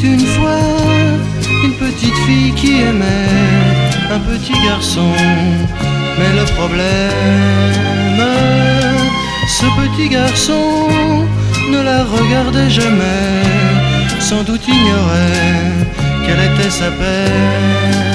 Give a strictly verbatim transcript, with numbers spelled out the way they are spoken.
une fois une petite fille qui aimait un petit garçon. Mais le problème, ce petit garçon ne la regardait jamais, sans doute ignorait quelle était sa peine.